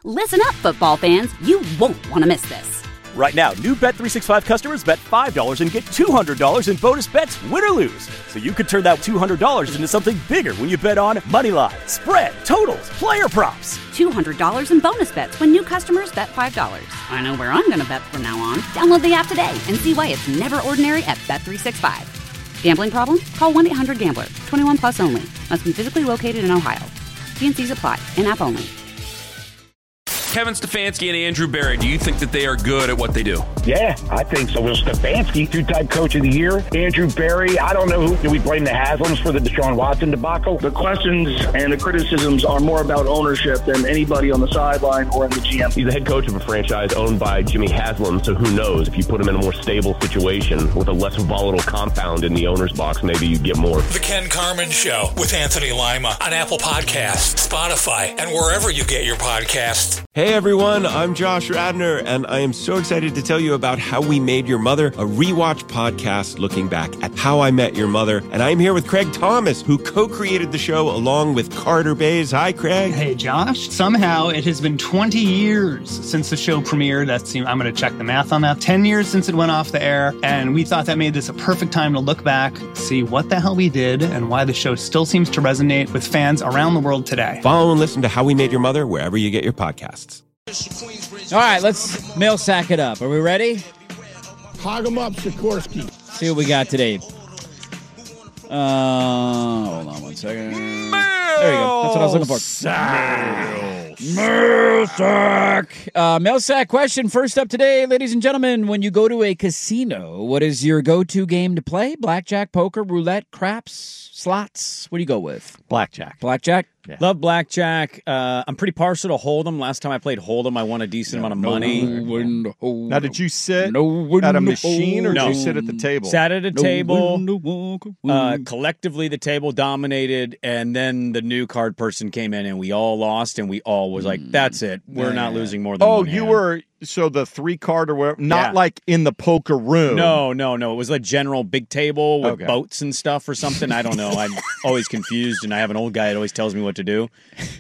Listen up, football fans. You won't want to miss this. Right now, new Bet365 customers bet $5 and get $200 in bonus bets, win or lose. So you could turn that $200 into something bigger when you bet on money line, spread, totals, player props. $200 in bonus bets when new customers bet $5. I know where I'm going to bet from now on. Download the app today and see why it's never ordinary at Bet365. Gambling problem? Call 1-800-GAMBLER. 21 plus only. Must be physically located in Ohio. T&Cs apply. In-app only. Kevin Stefanski and Andrew Berry, do you think that they are good at what they do? Yeah, I think so. Well, Stefanski, two-time coach of the year. Andrew Berry, I don't know who. Do we blame the Haslams for the Deshaun Watson debacle? The questions and the criticisms are more about ownership than anybody on the sideline or in the GM. He's the head coach of a franchise owned by Jimmy Haslam, so who knows? If you put him in a more stable situation with a less volatile compound in the owner's box, maybe you get more. The Ken Carman Show with Anthony Lima on Apple Podcasts, Spotify, and wherever you get your podcasts. Hey everyone, I'm Josh Radner, and I am so excited to tell you about How We Made Your Mother, a rewatch podcast looking back at How I Met Your Mother. And I'm here with Craig Thomas, who co-created the show along with Carter Bays. Hi, Craig. Hey, Josh. Somehow it has been 20 years since the show premiered. I'm going to check the math on that. 10 years since it went off the air, and we thought that made this a perfect time to look back, see what the hell we did, and why the show still seems to resonate with fans around the world today. Follow and listen to How We Made Your Mother wherever you get your podcasts. All right, let's mail sack it up. Are we ready? Hog 'em up, Sikorsky. See what we got today. Hold on one second. There you go. That's what I was looking for. Mail sack. Mail sack question. First up today, ladies and gentlemen. When you go to a casino, what is your go-to game to play? Blackjack, poker, roulette, craps, slots? What do you go with? Blackjack. Blackjack? Yeah. Love blackjack. I'm pretty partial to Hold'em. Last time I played Hold'em, I won a decent amount of money. Now, did you sit at a machine or did you sit at the table? Sat at a table. Collectively, the table dominated, and then the new card person came in, and we all lost, and we all was like, that's it. We're not losing more than one hand. Were... So the 3-card or whatever, not like in the poker room. No. It was a general big table with boats and stuff or something. I don't know. I'm always confused, and I have an old guy that always tells me what to do.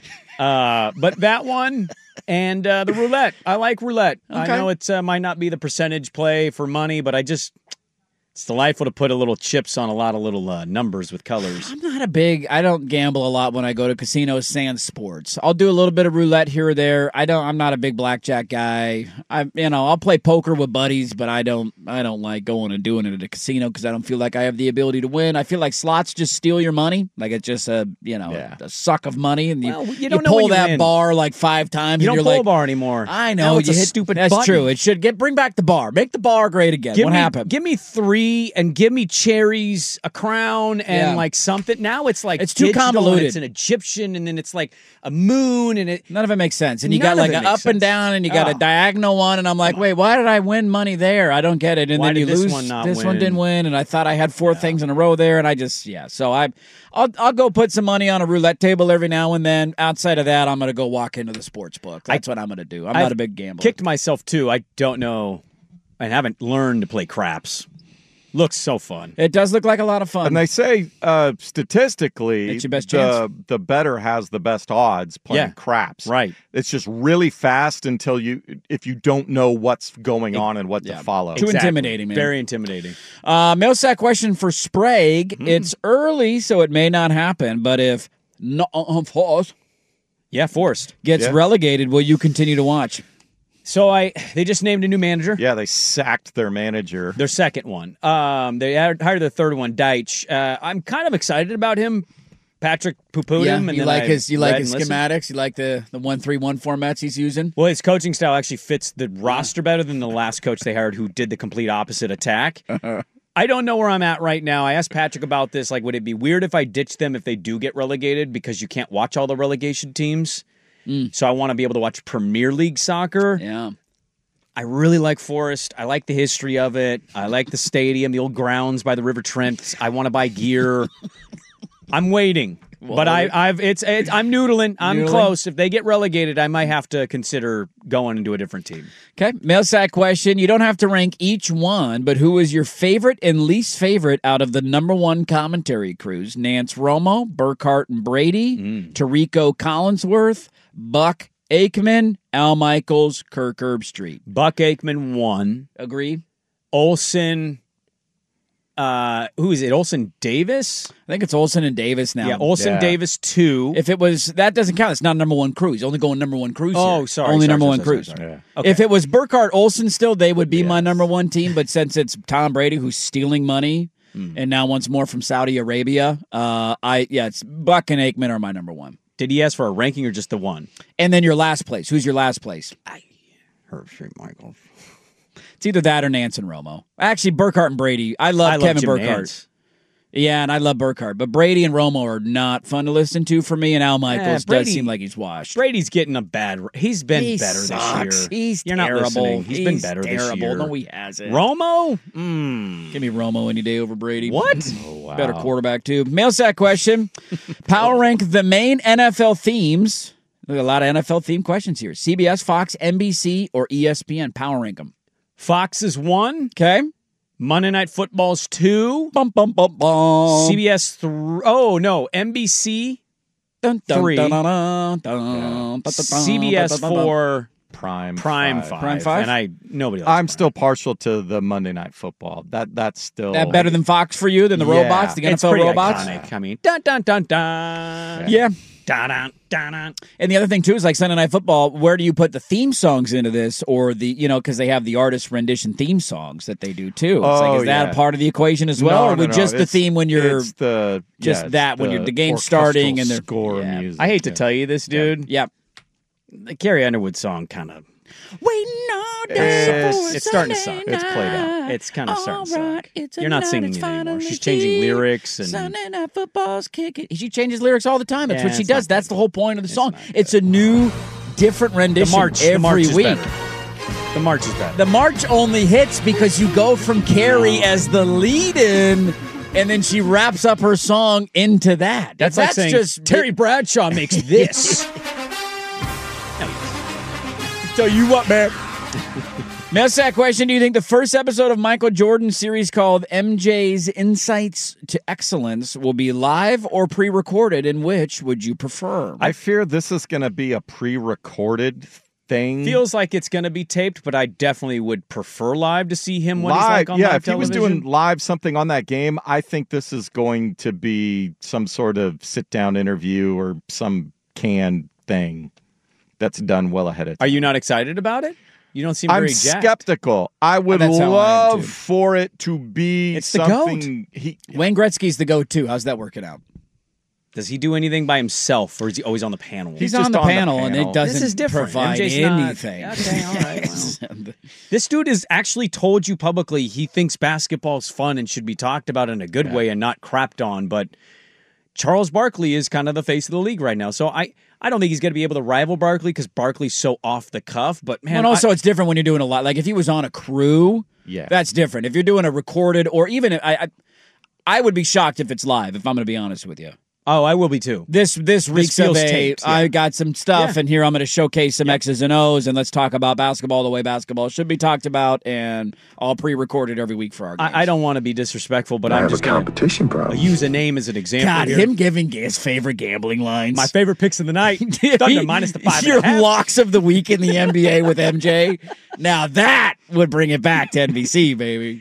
But that one and the roulette. I like roulette. Okay. I know it might not be the percentage play for money, but it's delightful to put a little chips on a lot of little numbers with colors. I don't gamble a lot when I go to casinos sans sports. I'll do a little bit of roulette here or there. I'm not a big blackjack guy. I'll play poker with buddies, but I don't like going and doing it at a casino because I don't feel like I have the ability to win. I feel like slots just steal your money. Like it's just a suck of money, and you pull that bar like 5 times. You don't pull like, a bar anymore. I know. No, it's a stupid That's button. true. It should bring back the bar. Make the bar great again. What happened? Give me 3 and give me cherries, a crown, and like something. Now it's like it's too convoluted. It's an Egyptian, and then it's like a moon, and none of it makes sense. And you got like an up and down, and you got a diagonal one, and I'm like, wait, why did I win money there? I don't get it. And why then you did lose. This one not this win? One didn't win, and I thought I had 4 things in a row there, and I just So I'll go put some money on a roulette table every now and then. Outside of that, I'm gonna go walk into the sports book. That's what I'm gonna do. I'm not a big gambler. Kicked myself too. I don't know. I haven't learned to play craps. Looks so fun. It does look like a lot of fun. And they say statistically, it's your best chance. The better has the best odds playing craps. Right. It's just really fast if you don't know what's going on and what to follow. Too intimidating, man. Very intimidating. Mail sack question for Sprague. It's early, so it may not happen, but if Forrest gets relegated, will you continue to watch? So they just named a new manager. Yeah, they sacked their manager. Their second one. They hired their third one, Deitch. I'm kind of excited about him. Patrick poo-pooed him. And you like his schematics? You like the 1-3-1 formats he's using? Well, his coaching style actually fits the roster better than the last coach they hired who did the complete opposite attack. I don't know where I'm at right now. I asked Patrick about this. Like, would it be weird if I ditched them if they do get relegated because you can't watch all the relegation teams? So I want to be able to watch Premier League soccer. Yeah. I really like Forest. I like the history of it. I like the stadium, the old grounds by the River Trent. I want to buy gear. I'm waiting. But I'm noodling. I'm close. If they get relegated, I might have to consider going into a different team. Okay. Mail sack question. You don't have to rank each one, but who is your favorite and least favorite out of the number one commentary crews? Nance Romo, Burkhart and Brady, Tirico Collinsworth, Buck Aikman, Al Michaels, Kirk Herbstreit. Buck Aikman 1. Agree? Olsen. Who is it? Olsen Davis? I think it's Olsen and Davis now. Yeah, Olsen Davis 2. If it was, that doesn't count. It's not number one crew. He's only going number one cruise. Oh, here. sorry. Only sorry, number sorry, one sorry, cruise. sorry. Okay. If it was Burkhardt Olsen still, they would be my number one team. But since it's Tom Brady who's stealing money and now wants more from Saudi Arabia, it's Buck and Aikman are my number one. Did he ask for a ranking or just the one? And then your last place. Who's your last place? Herbstreit Michael. It's either that or Nance and Romo. Actually, Burkhardt and Brady. I love Kevin Jim Burkhardt. Nance. Yeah, and I love Burkhardt. But Brady and Romo are not fun to listen to for me, and Al Michaels does seem like he's washed. Brady's getting a bad... He's been better sucks. this year. He's You're terrible. Not listening. He's been better terrible. this year. No, he hasn't. Romo? Give me Romo any day over Brady. What? Oh, wow. Better quarterback, too. Mail sack question. Power rank the main NFL themes. Look, a lot of NFL-themed questions here. CBS, Fox, NBC, or ESPN? Power rank them. Fox is 1. Okay. Monday Night Football's 2. Bum, bum, bum, bum. CBS 3. Oh, no. NBC 3. CBS 4. Prime 5. Prime 5? And nobody likes I'm Prime. still partial to the Monday Night Football. That's still... That better than Fox for you, than the robots, the It's NFL pretty robots? iconic. I mean, dun, dun, dun, dun. Yeah. Dun, dun, dun, dun. And the other thing, too, is like Sunday Night Football, where do you put the theme songs into this? Or because they have the artist rendition theme songs that they do, too. It's is that a part of the equation as well? No, or just the theme when you're... It's the... when the game's starting and they're... score music. I hate to tell you this, dude. Yep. The Carrie Underwood song kind of... Waiting all day It's starting to suck. It's played out. It's kind of starting to suck. You're not singing it anymore. She's changing lyrics. And Sunday Night Football's kicking. She changes lyrics all the time. That's Yeah, what she it's does. not That's the whole point of the song. It's a new, different rendition the march is week. better. The march is better. The march only hits because you go from Carrie as the lead-in, and then she wraps up her song into that. That's like saying just Terry Bradshaw makes this. Tell you what, man. Mail sack question. Do you think the first episode of Michael Jordan's series called MJ's Insights to Excellence will be live or pre-recorded, and which would you prefer? I fear this is going to be a pre-recorded thing. Feels like it's going to be taped, but I definitely would prefer live to see him when live, he's like on live if television. he was doing live something on that game, I think this is going to be some sort of sit-down interview or some canned thing that's done well ahead of time. Are you not excited about it? You don't seem very jacked. I'm skeptical. I would love for it to be something. Wayne Gretzky's the go-to. How's that working out? Does he do anything by himself, or is he always on the panel? He's on the panel, and it doesn't this is different. provide MJ's anything. Okay, all right. Well. This dude has actually told you publicly he thinks basketball's fun and should be talked about in a good way and not crapped on, but Charles Barkley is kind of the face of the league right now. So I don't think he's going to be able to rival Barkley because Barkley's so off the cuff. But man, and also it's different when you're doing a lot. Like if he was on a crew, that's different. If you're doing a recorded, or even I would be shocked if it's live. If I'm going to be honest with you. Oh, I will be too. This reeks of taped, I got some stuff, and here I'm going to showcase some X's and O's, and let's talk about basketball the way basketball should be talked about, and all pre-recorded every week for our games. I don't want to be disrespectful, but I'm just going to use a name as an example. God, here. him giving his favorite gambling lines. My favorite picks of the night. Thunder minus the 5.5. Your locks of the week in the NBA with MJ. Now that would bring it back to NBC, baby.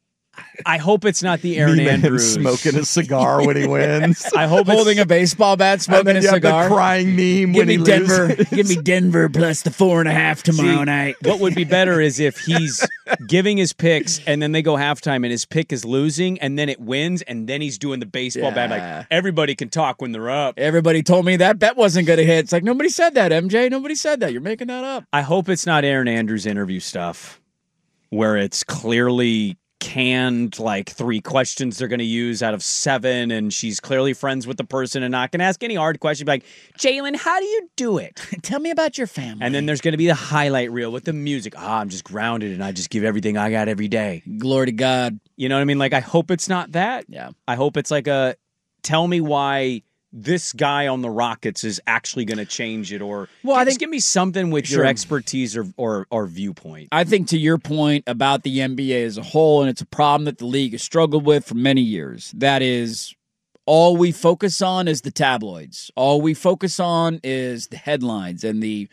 I hope it's not the Aaron Andrews smoking a cigar when he wins. I hope holding a baseball bat, smoking a cigar, the crying meme when he loses. Give me Denver plus the 4.5 tomorrow night. What would be better is if he's giving his picks and then they go halftime and his pick is losing and then it wins and then he's doing the baseball bat like everybody can talk when they're up. Everybody told me that bet wasn't going to hit. It's like nobody said that, MJ. Nobody said that. You're making that up. I hope it's not Aaron Andrews interview stuff where it's clearly canned, like 3 questions they're going to use out of 7, and she's clearly friends with the person and not going to ask any hard question. Like, Jalen, how do you do it? Tell me about your family. And then there's going to be the highlight reel with the music. I'm just grounded and I just give everything I got every day. Glory to God. You know what I mean? Like, I hope it's not that. Yeah. I hope it's like tell me why this guy on the Rockets is actually going to change it, or I think give me something with your expertise or viewpoint. I think to your point about the NBA as a whole, and it's a problem that the league has struggled with for many years, that is all we focus on is the tabloids. All we focus on is the headlines and the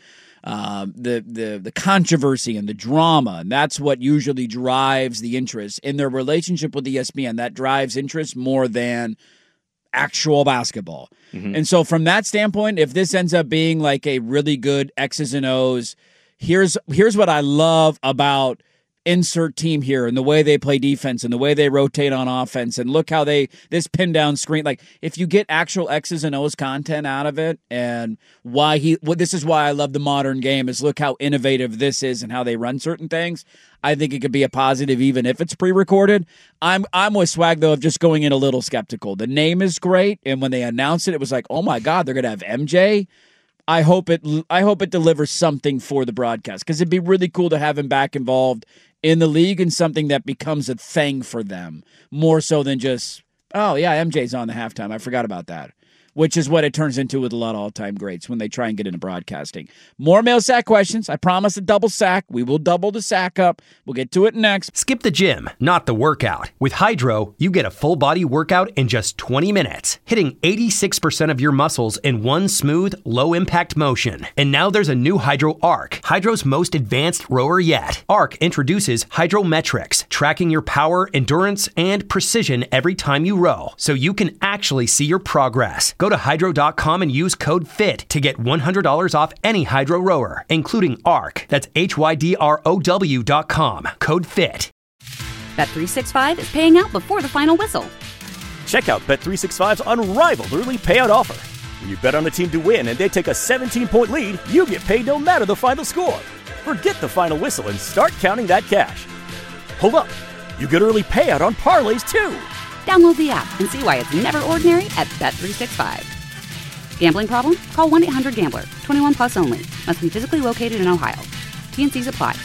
controversy and the drama, and that's what usually drives the interest in their relationship with ESPN. That drives interest more than actual basketball. And so from that standpoint, if this ends up being like a really good X's and O's, here's what I love about insert team here and the way they play defense and the way they rotate on offense, and look how this pin down screen, like if you get actual X's and O's content out of it, and this is why I love the modern game, is look how innovative this is and how they run certain things. I think it could be a positive even if it's pre-recorded. I'm with Swag though of just going in a little skeptical. The name is great, and when they announced it, it was like, oh my God, they're gonna have MJ. I hope it delivers something for the broadcast, because it'd be really cool to have him back involved in the league and something that becomes a thing for them, more so than just, oh yeah, MJ's on the halftime. I forgot about that. Which is what it turns into with a lot of all-time greats when they try and get into broadcasting. More mail sack questions. I promise a double sack. We will double the sack up. We'll get to it next. Skip the gym, not the workout. With Hydro, you get a full-body workout in just 20 minutes, hitting 86% of your muscles in one smooth, low-impact motion. And now there's a new Hydro Arc, Hydro's most advanced rower yet. Arc introduces Hydrometrics, tracking your power, endurance, and precision every time you row, so you can actually see your progress. Go to hydro.com and use code FIT to get $100 off any Hydro rower, including ARC. That's HYDROW.com. Code FIT. Bet365 is paying out before the final whistle. Check out Bet365's unrivaled early payout offer. When you bet on a team to win and they take a 17-point lead, you get paid no matter the final score. Forget the final whistle and start counting that cash. Hold up. You get early payout on parlays, too. Download the app and see why it's never ordinary at Bet365. Gambling problem? Call 1-800-GAMBLER. 21 plus only. Must be physically located in Ohio. T&Cs apply.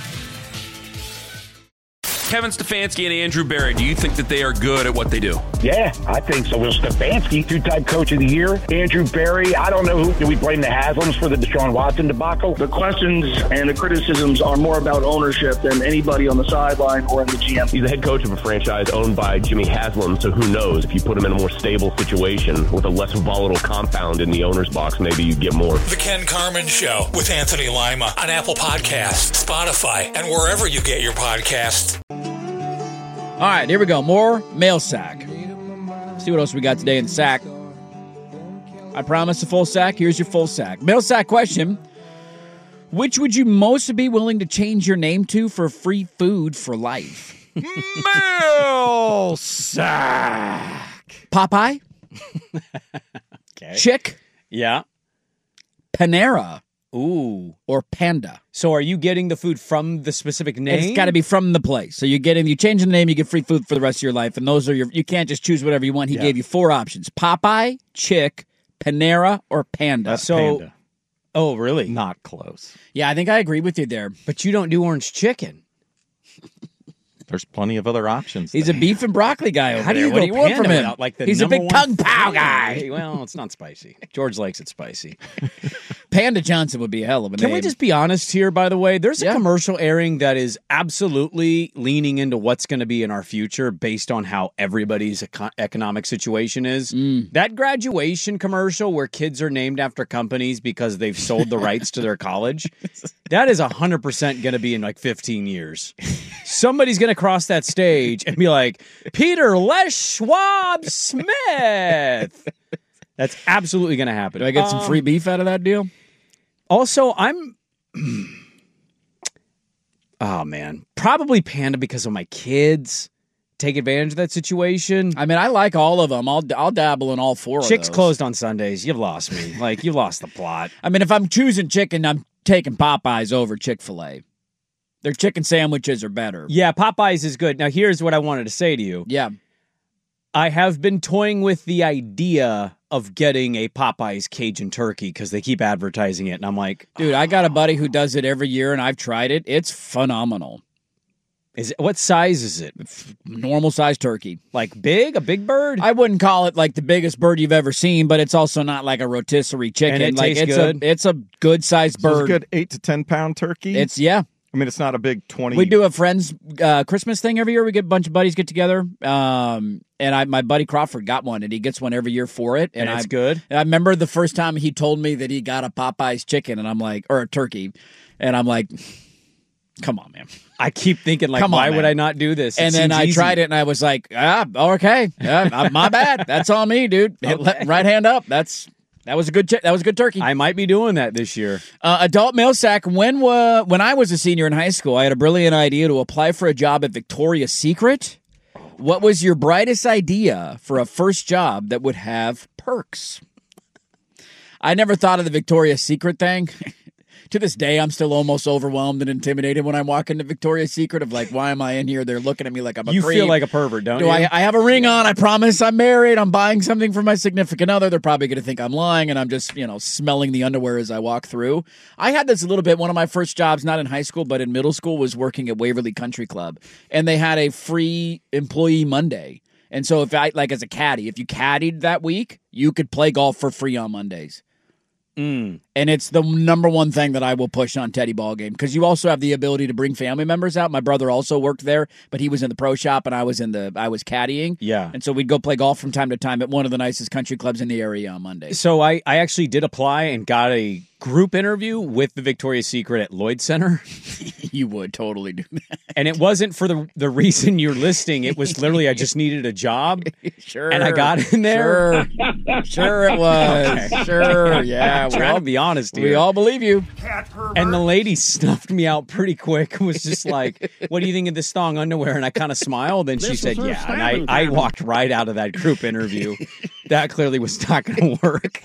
Kevin Stefanski and Andrew Berry, do you think that they are good at what they do? Yeah, I think so. Will Stefanski, two-time coach of the year. Andrew Berry, I don't know who. Do we blame the Haslams for the Deshaun Watson debacle? The questions and the criticisms are more about ownership than anybody on the sideline or in the GM. He's the head coach of a franchise owned by Jimmy Haslam, so who knows? If you put him in a more stable situation with a less volatile compound in the owner's box, maybe you get more. The Ken Carman Show with Anthony Lima on Apple Podcasts, Spotify, and wherever you get your podcasts. All right, here we go. More mail sack. See what else we got today in the sack. I promised a full sack. Here's your full sack. Mail sack question. Which would you most be willing to change your name to for free food for life? Mail sack. Popeye? Okay. Chick? Yeah. Panera? Ooh. Or Panda? So are you getting the food from the specific name? It's got to be from the place. So you change the name, you get free food for the rest of your life, and those are you can't just choose whatever you want. He gave you 4 options: Popeye, Chick, Panera, or Panda. That's Panda. Oh, really? Not close. Yeah, I think I agree with you there. But you don't do orange chicken. There's plenty of other options. He's a beef and broccoli guy over How do there. you What go do you want Panda from him? without, like, the He's a big number one kung pao guy. Well, it's not spicy. George likes it spicy. Panda Johnson would be a hell of a name. Can we just be honest here, by the way? There's a commercial airing that is absolutely leaning into what's going to be in our future based on how everybody's economic situation is. That graduation commercial where kids are named after companies because they've sold the rights to their college, that is 100% going to be in like 15 years. Somebody's going to cross that stage and be like, Peter Les Schwab Smith. That's absolutely going to happen. Do I get some free beef out of that deal? Also, oh man, probably Panda because of my kids. Take advantage of that situation. I mean, I like all of them. I'll dabble in all 4 of those. Chick's closed on Sundays. You've lost me. Like, you lost the plot. I mean, if I'm choosing chicken, I'm taking Popeyes over Chick-fil-A. Their chicken sandwiches are better. Yeah, Popeyes is good. Now, here's what I wanted to say to you. Yeah. I have been toying with the idea of getting a Popeyes Cajun turkey because they keep advertising it. And I'm like, dude, I got a buddy who does it every year, and I've tried it. It's phenomenal. What size is it? Normal size turkey. Like big? A big bird? I wouldn't call it like the biggest bird you've ever seen, but it's also not like a rotisserie chicken. And it like tastes good? It's a good sized bird. It's a good 8 to 10 pound turkey. It's yeah. I mean, it's not a big 20. We do a friends Christmas thing every year. We get a bunch of buddies get together. And my buddy Crawford got one, and he gets one every year for it. And it's good? And I remember the first time he told me that he got a Popeye's chicken, and I'm like, or a turkey. And I'm like, come on, man. I keep thinking, like, why would I not do this? And then I tried it, and I was like, okay, my bad. That's on me, dude. Right hand up. That was a good that was a good turkey. I might be doing that this year. Adult mail sack. When I was a senior in high school, I had a brilliant idea to apply for a job at Victoria's Secret. What was your brightest idea for a first job that would have perks? I never thought of the Victoria's Secret thing. To this day, I'm still almost overwhelmed and intimidated when I walk into Victoria's Secret of like, why am I in here? They're looking at me like I'm a creep. You feel like a pervert, don't you? I have a ring on. I promise I'm married. I'm buying something for my significant other. They're probably going to think I'm lying, and I'm just, smelling the underwear as I walk through. I had this a little bit. One of my first jobs, not in high school, but in middle school, was working at Waverly Country Club, and they had a free employee Monday. And so if as a caddy, if you caddied that week, you could play golf for free on Mondays. And it's the number one thing that I will push on Teddy Ball Game, because you also have the ability to bring family members out. My brother also worked there, but he was in the pro shop and I was caddying. Yeah. And so we'd go play golf from time to time at one of the nicest country clubs in the area on Monday. So I actually did apply and got a group interview with the Victoria's Secret at Lloyd Center. You would totally do that. And it wasn't for the reason you're listing. It was literally I just needed a job. Sure. And I got in there. Sure it was. Okay. Sure, yeah. I'm trying to be honest here. We all believe you. And the lady snuffed me out pretty quick. Was just like, what do you think of this thong underwear? And I kind of smiled. And she said, yeah. And I walked right out of that group interview. That clearly was not going to work.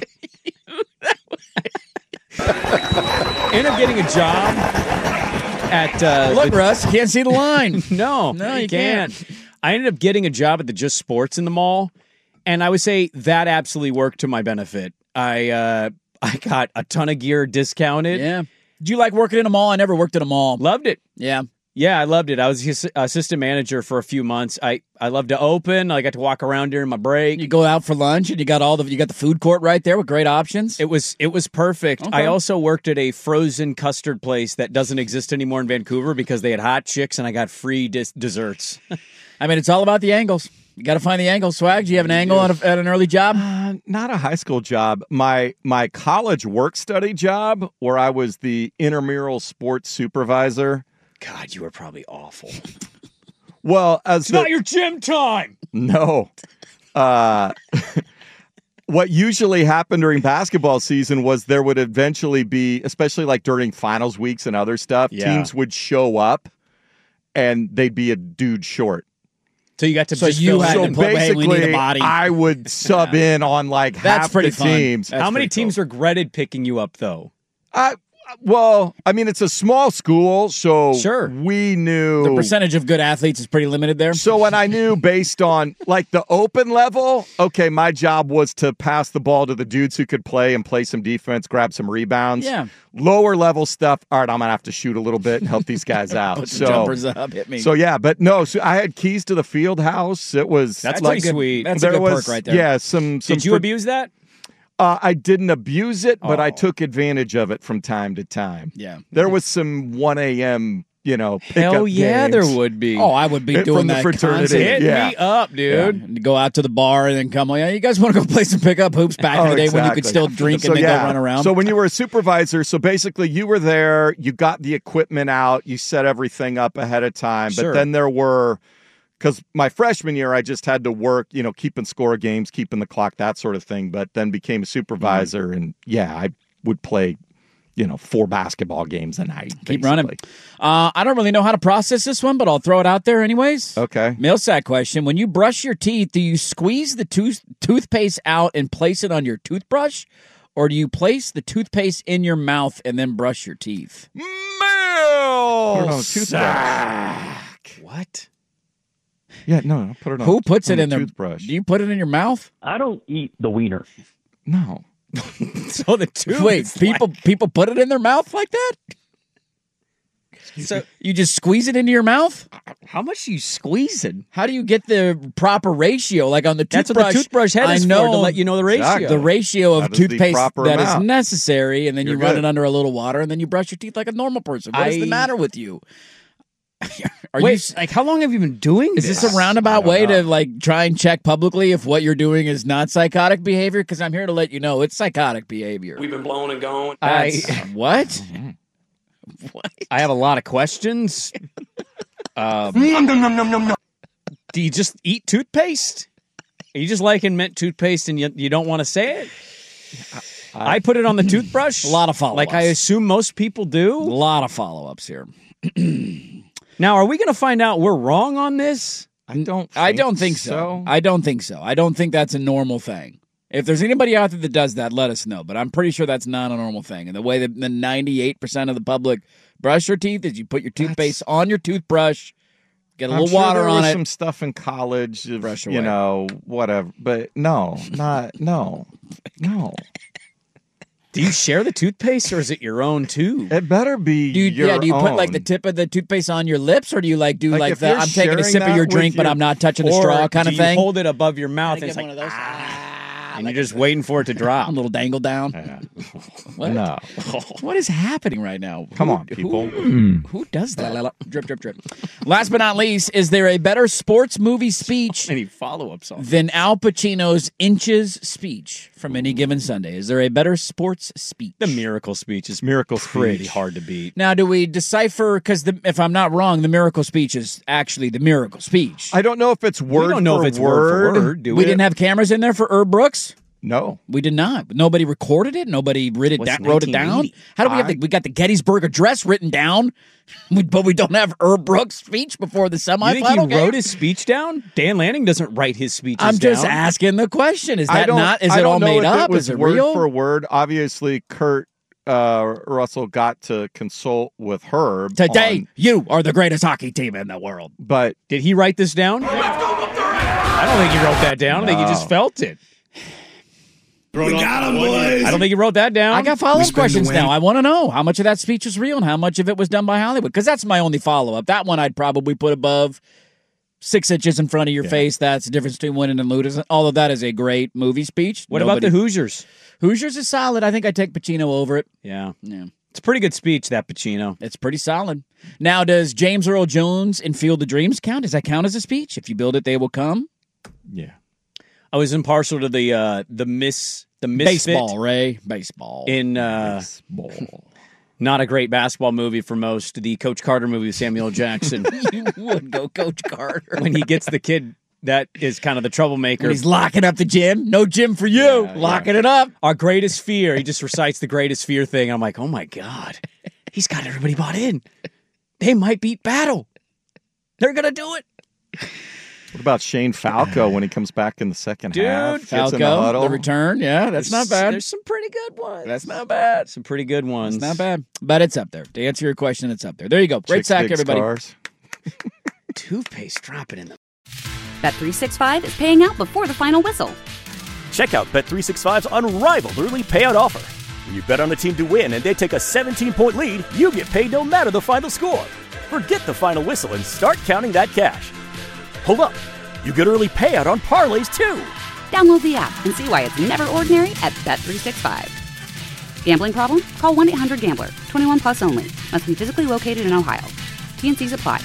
Ended up getting a job at look, Russ, can't see the line. No, you can't. I ended up getting a job at the Just Sports in the mall, and I would say that absolutely worked to my benefit. I got a ton of gear discounted. Yeah. Did you like working in a mall? I never worked in a mall. Loved it. Yeah. Yeah, I loved it. I was his assistant manager for a few months. I loved to open. I got to walk around during my break. You go out for lunch, and you got the food court right there with great options. It was perfect. Okay. I also worked at a frozen custard place that doesn't exist anymore in Vancouver because they had hot chicks, and I got free desserts. I mean, it's all about the angles. You got to find the angle. Swag, do you have an angle at an early job? Not a high school job. My college work study job, where I was the intramural sports supervisor. God, you were probably awful. Well, it's not your gym time. No. What usually happened during basketball season was there would eventually be, especially like during finals weeks and other stuff, teams would show up and they'd be a dude short. So you got to basically, I would sub in on like half the teams. How many teams regretted picking you up, though? Well, I mean, it's a small school, so we knew the percentage of good athletes is pretty limited there. So when I knew based on like the open level, okay, my job was to pass the ball to the dudes who could play and play some defense, grab some rebounds. Yeah. Lower level stuff, all right, I'm going to have to shoot a little bit and help these guys out. Put some jumpers up, hit me. So yeah, but no, so I had keys to the field house. It was That's like pretty sweet. That's a good perk right there. Yeah, some Did you abuse that? I didn't abuse it, but I took advantage of it from time to time. Yeah. There was some 1 a.m., hell yeah, games. there would be. Oh, I would be doing from the that fraternity. Hit me up, dude. Yeah. And go out to the bar and then come. You guys want to go play some pickup hoops back in the day when you could still drink and then go run around? So when you were a supervisor, so basically you were there, you got the equipment out, you set everything up ahead of time, but then there were. Because my freshman year, I just had to work, keeping score of games, keeping the clock, that sort of thing. But then became a supervisor, and I would play, 4 basketball games a night. Keep running. I don't really know how to process this one, but I'll throw it out there anyways. Okay. Mail sack question. When you brush your teeth, do you squeeze the toothpaste out and place it on your toothbrush? Or do you place the toothpaste in your mouth and then brush your teeth? Mail sack. What? Yeah, no, put it on. Who puts it in their toothbrush? Do you put it in your mouth? I don't eat the wiener. No. So the tooth. Wait, people put it in their mouth like that? So you just squeeze it into your mouth? How much are you squeezing? How do you get the proper ratio? Like on the toothbrush. That's what the toothbrush head is for, to let you know the ratio. Exactly. The ratio of toothpaste that is amount. necessary, and then You're you run good. it under a little water, and then you brush your teeth like a normal person. What is the matter with you? Wait, like how long have you been doing this? Is this a roundabout way to like try and check publicly if what you're doing is not psychotic behavior? Because I'm here to let you know it's psychotic behavior. We've been blown and gone. What? What? I have a lot of questions. Do you just eat toothpaste? Are you just liking mint toothpaste and you don't want to say it? I put it on the toothbrush. A lot of follow-ups. Like I assume most people do. A lot of follow-ups here. Now, are we going to find out we're wrong on this? I don't think so. I don't think so. I don't think that's a normal thing. If there's anybody out there that does that, let us know. But I'm pretty sure that's not a normal thing. And the way that the 98% of the public brush their teeth is you put your toothpaste on your toothbrush, get a little water there on was it. Some stuff in college, brush away. you know, whatever. But no. Do you share the toothpaste or is it your own tube? It better be Do you put like the tip of the toothpaste on your lips, or do you like do like the I'm taking a sip of your drink, but I'm not touching the straw kind of thing? You hold it above your mouth and it's like, and you're just waiting for it to drop. A little dangle down. What? No. What is happening right now? Come on, people. Who does that? Drip, drip, drip. Last but not least, is there a better sports movie speech Any follow-ups on than Al Pacino's Inches speech from Any Given Sunday? Is there a better sports speech? The Miracle Speech is pretty speech. Hard to beat. Now, do we decipher, because if I'm not wrong, the Miracle Speech is actually the Miracle Speech. I don't know if it's word We don't know for if it's word. word for word. We didn't have cameras in there for Herb Brooks? No. We did not. Nobody recorded it. Nobody wrote it down. How do we have we got the Gettysburg Address written down, but we don't have Herb Brooks' speech before the semifinal You think he game? wrote his speech down? Dan Lanning doesn't write his speeches I'm just down. asking the question. Is I that not? Is it all made up? It was Is it word real? for word. Obviously, Kurt Russell got to consult with Herb. Today, you are the greatest hockey team in the world. But did he write this down? I don't think he wrote that down. I think he just felt it. We got him, boys. I don't think he wrote that down. I got follow-up questions now. I want to know how much of that speech is real and how much of it was done by Hollywood, because that's my only follow-up. That one I'd probably put above 6 inches in front of your face. That's the difference between winning and losing. Although that is a great movie speech. What about the Hoosiers? Hoosiers is solid. I think I'd take Pacino over it. Yeah. It's a pretty good speech, that Pacino. It's pretty solid. Now, does James Earl Jones in Field of Dreams count? Does that count as a speech? If you build it, they will come? Yeah. I was impartial to the misfit. Baseball, Ray. Baseball. In baseball. Not a great basketball movie for most. The Coach Carter movie with Samuel L. Jackson. You would go Coach Carter. When he gets the kid that is kind of the troublemaker. When he's locking up the gym. No gym for you. Locking it up. Our greatest fear. He just recites the greatest fear thing. I'm like, oh my God. He's got everybody bought in. They might beat Battle. They're going to do it. What about Shane Falco when he comes back in the second half? Dude, Falco, the return. Yeah, that's not bad. There's some pretty good ones. That's not bad. Some pretty good ones. It's not bad. But it's up there. To answer your question, it's up there. There you go. Great Chicks sack, dig everybody. scars. Toothpaste dropping in the... Bet365 is paying out before the final whistle. Check out Bet365's unrivaled early payout offer. When you bet on a team to win and they take a 17-point lead, you get paid no matter the final score. Forget the final whistle and start counting that cash. Hold up. You get early payout on parlays, too. Download the app and see why it's never ordinary at Bet365. Gambling problem? Call 1-800-GAMBLER. 21 plus only. Must be physically located in Ohio. T&Cs apply.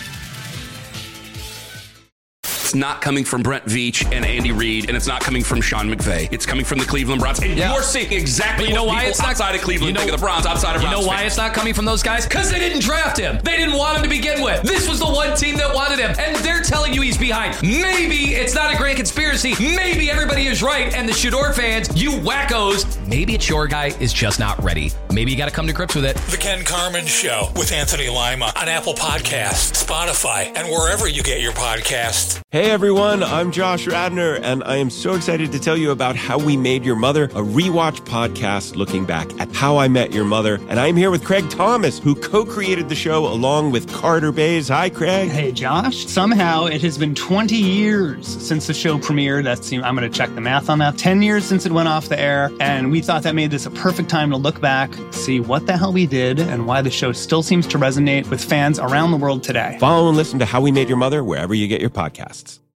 It's not coming from Brent Veach and Andy Reid, and it's not coming from Sean McVay. It's coming from the Cleveland Browns. And you're seeing exactly what people outside of Cleveland think of the Browns, outside of Browns. You know why it's not coming from those guys? Because they didn't draft him. They didn't want him to begin with. This was the one team that wanted him, and they're telling you he's behind. Maybe it's not a grand conspiracy. Maybe everybody is right, and the Shador fans, you wackos, maybe it's your guy is just not ready. Maybe you got to come to grips with it. The Ken Carman Show with Anthony Lima on Apple Podcasts, Spotify, and wherever you get your podcasts. Hey everyone, I'm Josh Radnor, and I am so excited to tell you about How We Made Your Mother, a rewatch podcast looking back at How I Met Your Mother. And I'm here with Craig Thomas, who co-created the show along with Carter Bays. Hi, Craig. Hey, Josh. Somehow it has been 20 years since the show premiered. I'm going to check the math on that. 10 years since it went off the air, and we thought that made this a perfect time to look back, see what the hell we did, and why the show still seems to resonate with fans around the world today. Follow and listen to How We Made Your Mother wherever you get your podcasts.